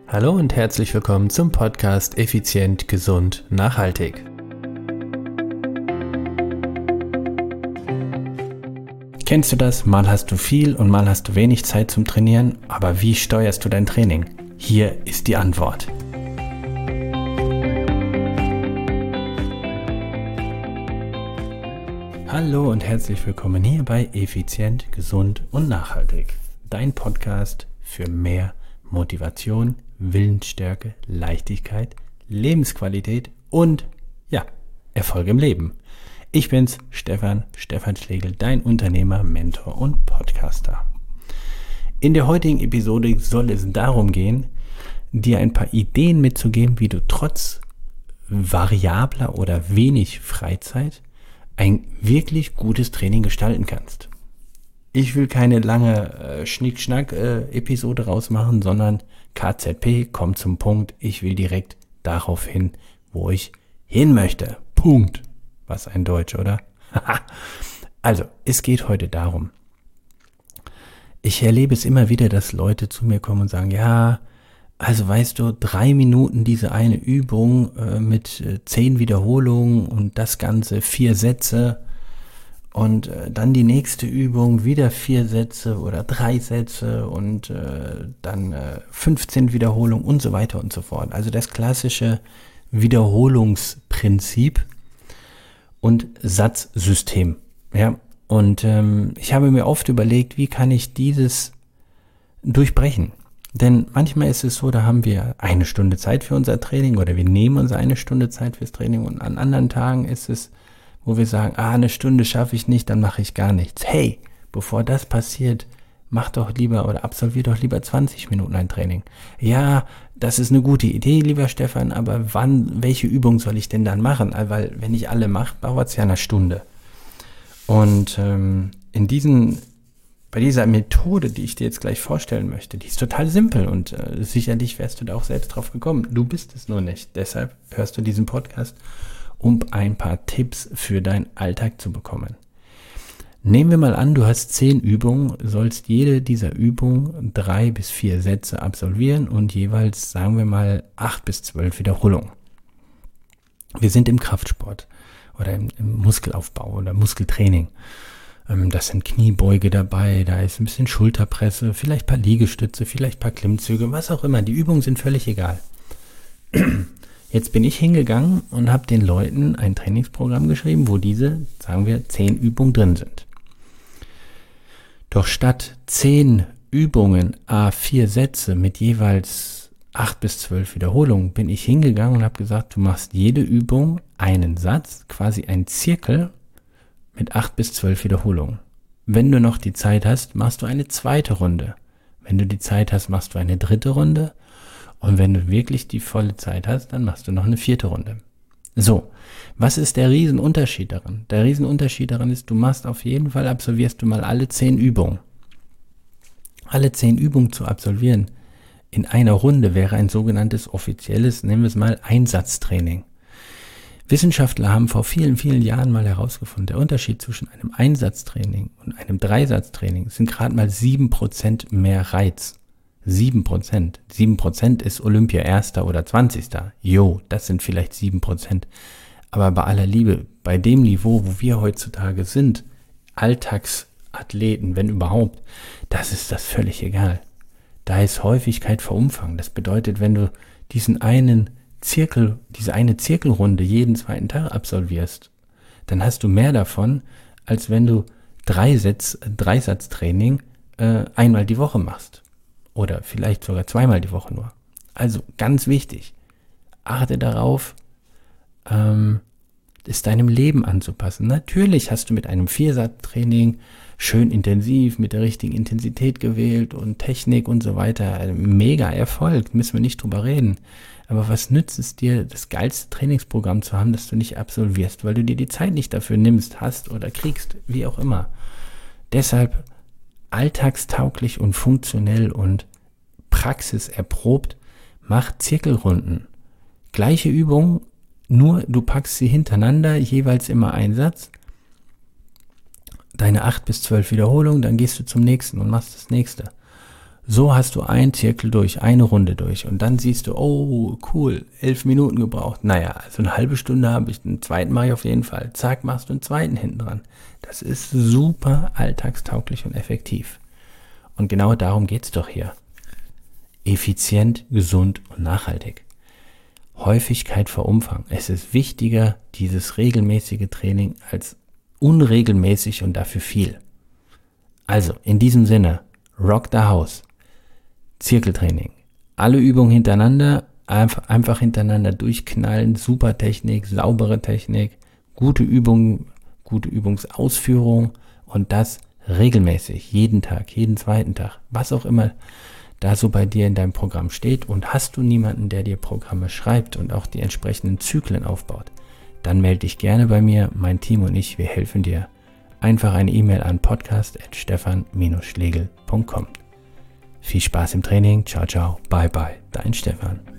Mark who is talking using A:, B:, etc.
A: Hallo und herzlich willkommen zum Podcast Effizient, Gesund, Nachhaltig. Kennst du das? Mal hast du viel und mal hast du wenig Zeit zum Trainieren, aber wie steuerst du dein Training? Hier ist die Antwort. Hallo und herzlich willkommen hier bei Effizient, Gesund und Nachhaltig. Dein Podcast für mehr Motivation, Willensstärke, Leichtigkeit, Lebensqualität und Erfolg im Leben. Ich bin's, Stefan Schlegel, dein Unternehmer, Mentor und Podcaster. In der heutigen Episode soll es darum gehen, dir ein paar Ideen mitzugeben, wie du trotz variabler oder wenig Freizeit ein wirklich gutes Training gestalten kannst. Ich will keine lange Schnick-Schnack-Episode rausmachen, sondern KZP, kommt zum Punkt. Ich will direkt darauf hin, wo ich hin möchte. Punkt. Was ein Deutsch, oder? Also, es geht heute darum. Ich erlebe es immer wieder, dass Leute zu mir kommen und sagen, ja, also weißt du, 3 Minuten diese eine Übung mit 10 Wiederholungen und das Ganze 4 Sätze. Und dann die nächste Übung, wieder 4 Sätze oder 3 Sätze und dann 15 Wiederholungen und so weiter und so fort. Also das klassische Wiederholungsprinzip und Satzsystem. Ja? Und ich habe mir oft überlegt, wie kann ich dieses durchbrechen? Denn manchmal ist es so, da haben wir 1 Stunde Zeit für unser Training oder wir nehmen uns 1 Stunde Zeit fürs Training und an anderen Tagen ist es, wo wir sagen, 1 Stunde schaffe ich nicht, dann mache ich gar nichts. Hey, bevor das passiert, mach doch lieber oder absolvier doch lieber 20 Minuten ein Training. Ja, das ist eine gute Idee, lieber Stefan, aber welche Übung soll ich denn dann machen? Weil wenn ich alle mache, dauert es ja 1 Stunde. Und bei dieser Methode, die ich dir jetzt gleich vorstellen möchte, die ist total simpel und sicherlich wärst du da auch selbst drauf gekommen. Du bist es nur nicht. Deshalb hörst du diesen Podcast, um ein paar Tipps für deinen Alltag zu bekommen. Nehmen wir mal an, du hast 10 Übungen, sollst jede dieser Übungen 3 bis 4 Sätze absolvieren und jeweils, sagen wir mal, 8 bis 12 Wiederholungen. Wir sind im Kraftsport oder im Muskelaufbau oder Muskeltraining. Das sind Kniebeuge dabei, da ist ein bisschen Schulterpresse, vielleicht ein paar Liegestütze, vielleicht ein paar Klimmzüge, was auch immer. Die Übungen sind völlig egal. Jetzt bin ich hingegangen und habe den Leuten ein Trainingsprogramm geschrieben, wo diese, sagen wir, 10 Übungen drin sind. Doch statt 10 Übungen, 4 Sätze mit jeweils 8 bis 12 Wiederholungen, bin ich hingegangen und habe gesagt, du machst jede Übung einen Satz, quasi einen Zirkel mit 8 bis 12 Wiederholungen. Wenn du noch die Zeit hast, machst du eine zweite Runde. Wenn du die Zeit hast, machst du eine dritte Runde. Und wenn du wirklich die volle Zeit hast, dann machst du noch eine 4. Runde. So, was ist der Riesenunterschied daran? Der Riesenunterschied daran ist, absolvierst du mal alle 10 Übungen. Alle 10 Übungen zu absolvieren in einer Runde wäre ein sogenanntes offizielles, nennen wir es mal, Einsatztraining. Wissenschaftler haben vor vielen, vielen Jahren mal herausgefunden, der Unterschied zwischen einem Einsatztraining und einem Dreisatztraining sind gerade mal 7% mehr Reiz. 7%. 7% ist Olympia 1. oder 20. Jo, das sind vielleicht 7%. Aber bei aller Liebe, bei dem Niveau, wo wir heutzutage sind, Alltagsathleten, wenn überhaupt, das ist das völlig egal. Da ist Häufigkeit vor Umfang. Das bedeutet, wenn du diese eine Zirkelrunde jeden zweiten Tag absolvierst, dann hast du mehr davon, als wenn du Dreisatztraining einmal die Woche machst. Oder vielleicht sogar 2-mal die Woche nur. Also ganz wichtig, achte darauf, es deinem Leben anzupassen. Natürlich hast du mit einem 4-Satz-Training schön intensiv, mit der richtigen Intensität gewählt und Technik und so weiter. Mega Erfolg, müssen wir nicht drüber reden. Aber was nützt es dir, das geilste Trainingsprogramm zu haben, das du nicht absolvierst, weil du dir die Zeit nicht dafür nimmst, hast oder kriegst, wie auch immer. Deshalb alltagstauglich und funktionell und praxiserprobt, mach Zirkelrunden. Gleiche Übung, nur du packst sie hintereinander, jeweils immer einen Satz. Deine 8 bis 12 Wiederholungen, dann gehst du zum nächsten und machst das nächste. So hast du einen Zirkel durch, eine Runde durch und dann siehst du, oh cool, 11 Minuten gebraucht. Naja, also eine halbe Stunde habe ich, einen zweiten mache ich auf jeden Fall. Zack, machst du einen zweiten hinten dran. Das ist super alltagstauglich und effektiv. Und genau darum geht's doch hier. Effizient, gesund und nachhaltig. Häufigkeit vor Umfang. Es ist wichtiger, dieses regelmäßige Training als unregelmäßig und dafür viel. Also, in diesem Sinne, rock the house. Zirkeltraining. Alle Übungen hintereinander, einfach hintereinander durchknallen, super Technik, saubere Technik, gute Übungen, gute Übungsausführung und das regelmäßig, jeden Tag, jeden zweiten Tag, was auch immer da so bei dir in deinem Programm steht. Und hast du niemanden, der dir Programme schreibt und auch die entsprechenden Zyklen aufbaut, dann melde dich gerne bei mir, mein Team und ich, wir helfen dir. Einfach eine E-Mail an podcast@stefan-schlegel.com. Viel Spaß im Training, ciao, ciao, bye, bye, dein Stefan.